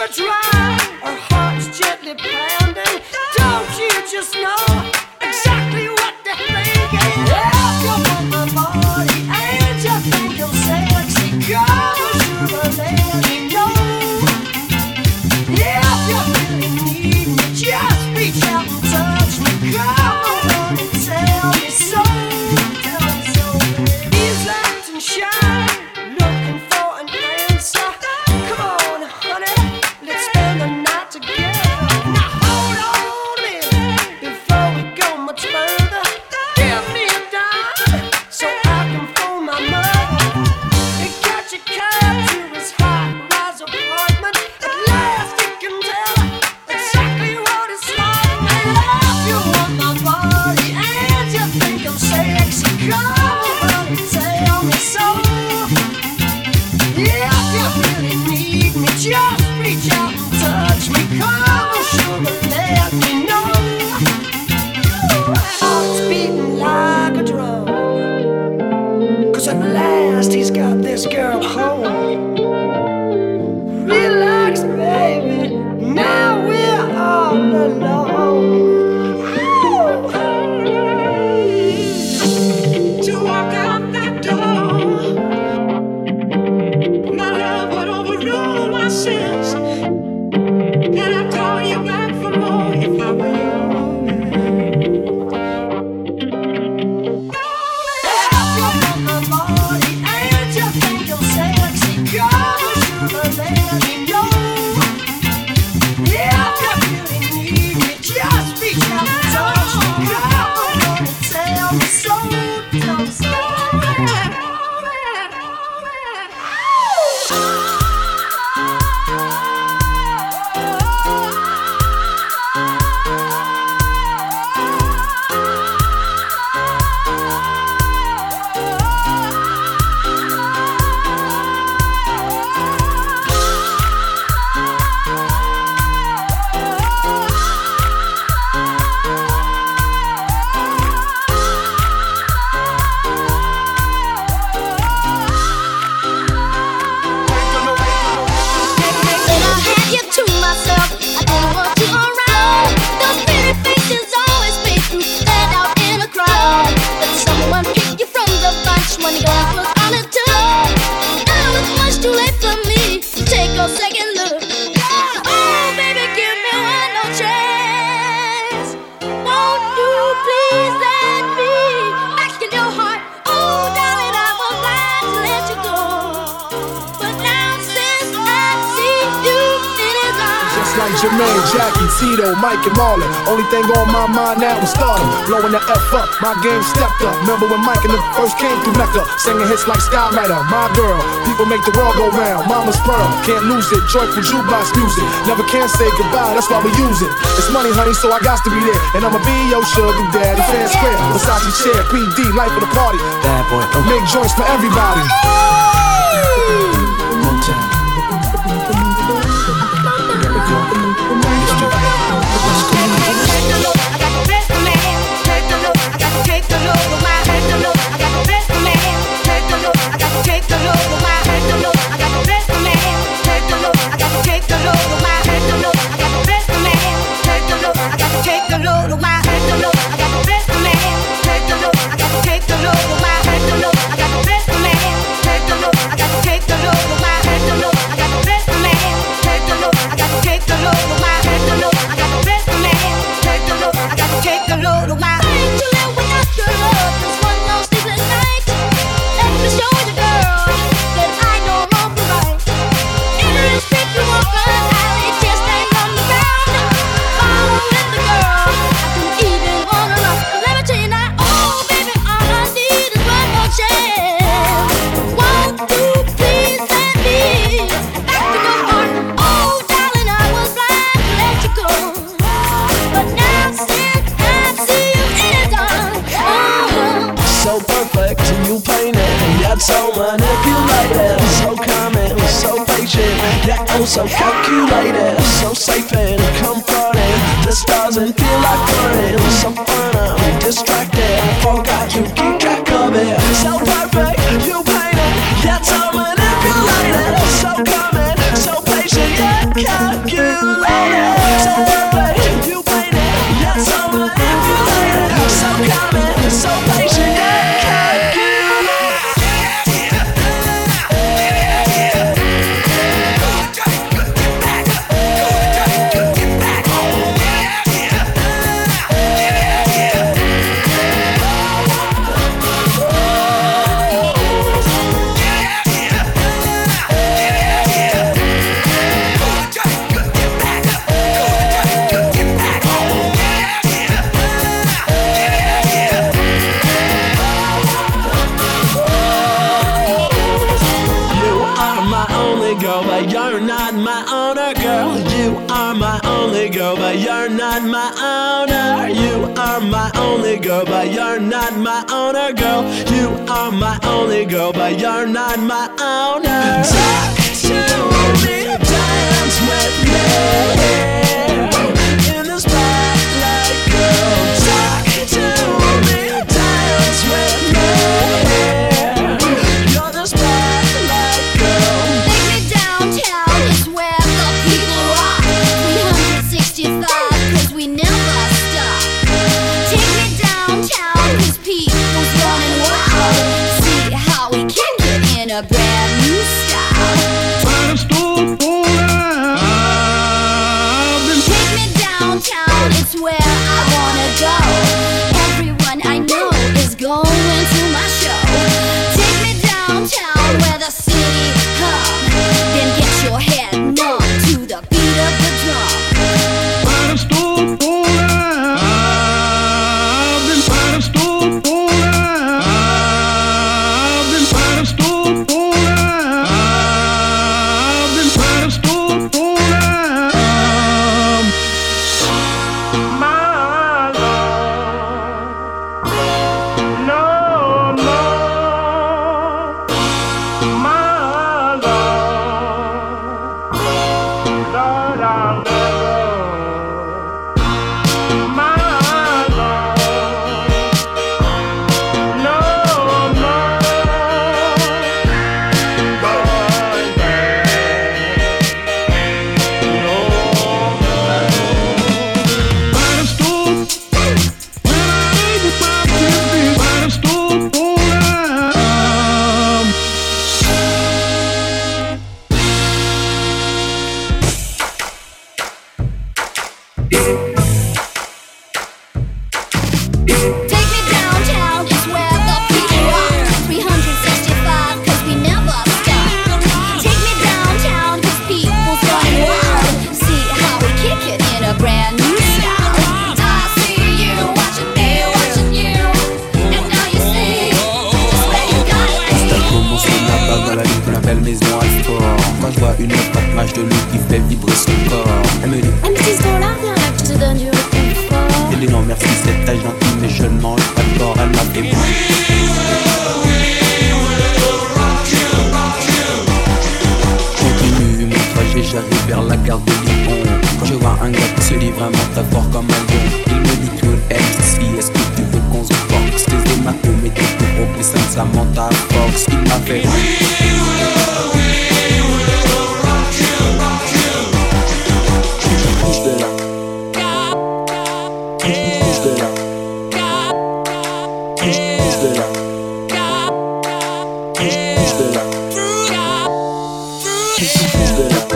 Jermaine, Jackie, Tito, Mike, and Marlon. Only thing on my mind now is stardom. Blowing the F up, my game stepped up. Remember when Mike and them first came through Mecca, singing hits like Skylighter, My Girl. People make the world go round. Mama's Pearl, can't lose it. Joyful jukebox music. Never can say goodbye, that's why we use it. It's money, honey, so I got to be there. And I'ma be your sugar daddy. Fan square, Versace chair, PD, life of the party. Bad boy, make joints for everybody. One time. So manipulated, so calming, so patient, yet also calculated, so safe and comforting. This doesn't feel like fun, so fun, I'm distracted, forgot to keep track of it. So perfect, you paint it, yet so manipulated, so calming, so patient, yet calculated. only girl, but you're not my owner, girl. You are my only girl, but you're not my owner. You are my only girl, but you're not my owner, girl. You are my only girl, but you're not my owner. Talk to me, dance with me in the spotlight, girl. Talk to me, dance with me. You're the spotlight, girl. Take me downtown, it's where the people rock. 365, 'cause we never stop. Take me downtown, 'cause people's running wild. See how we kick it in a brand new style. Take me downtown, it's where I wanna go. Everyone I know is going to my show. Take me downtown, where the city hum. Then get your head numb to the beat of the drum. Take me downtown, it's where the people rock. 365, 'cause we never stop. Take me downtown, 'cause people's running wild. See how we kick it in a brand new style. I see you watching me, watching you, and now you see just where you got it. Ça commence sur la base dans la ville qu'on appelle Maison Alfort. Quand je vois une autre match de loup qui fait vibrer son corps, elle me dit M6 $, viens là que je te donne du réconfort. elle dit non merci c'est ta gentille mais je ne mange pas de porc. Elle m'a fait continue mon trajet, j'arrive vers la gare de Lyon. Quand je vois un gars qui se dit vraiment très fort comme un lion, il me dit tout MC, est-ce que tu veux qu'on se boxe? Les hématomes et tout pour que ça monte à Fox. Il m'a fait bouge de là, bouge de là, bouge de là, bouge de là, bouge de là.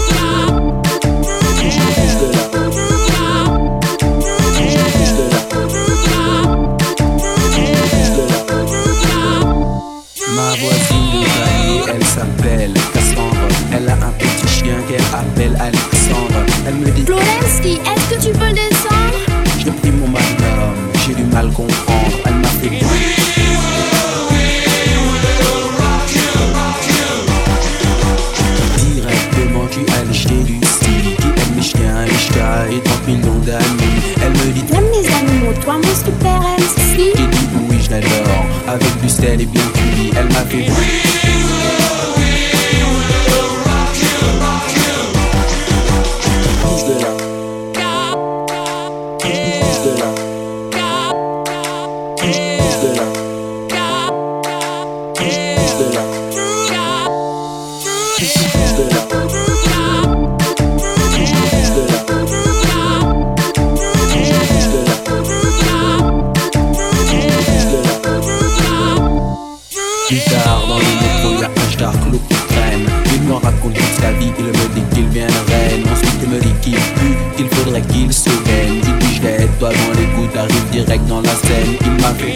Ma voisine de palier, elle s'appelle Cassandre. Elle a un petit chien qu'elle appelle Alexandre. Elle me dit Florensky, est-ce que tu peux le descendre? j'ai pris mon magnum, j'ai du mal comprendre. Elle m'a fait directement tu allais chez Lucie, qui aime les chiens, les chats et 30 millions d'amis. Elle me dit T'aimes les animaux, toi mon super MC? j'ai dit oui je l'adore, avec du sel et bien cuit. Elle m'a fait bouge de là, bouge de là, bouge de là, bouge de là, bouge de là, plus tard dans le métro, y'a un star clou qui traîne. Il me raconte toute sa vie, il me dit qu'il vient de Rennes. Ensuite il me dit qu'il pue, qu'il faudrait qu'il se baigne. Il dit je l'aide, toi dans les gouttes, arrive direct dans la scène. Il m'a fait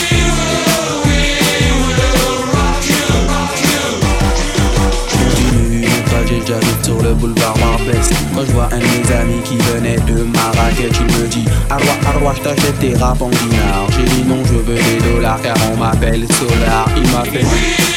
continue mon trajet, j'arrive sur le boulevard Barbès. Quand je vois un de mes amis qui venait de Marrakech, il me dit Arwa, je t'achète tes rap en dinars. J'ai dit non, je veux des dollars car on m'appelle Solar. Il m'a fait